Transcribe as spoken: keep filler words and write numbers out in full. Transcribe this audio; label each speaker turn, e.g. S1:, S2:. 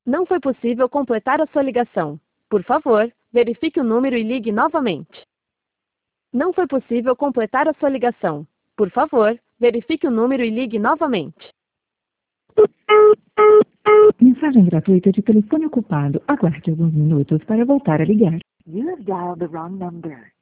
S1: Não foi possível completar a sua ligação. Por favor, verifique o número e ligue novamente. Não foi possível completar a sua ligação. Por favor, verifique o número e ligue novamente.
S2: Mensagem gratuita de telefone ocupado. Aguarde alguns minutos para voltar a ligar.
S3: You have dialed the wrong number.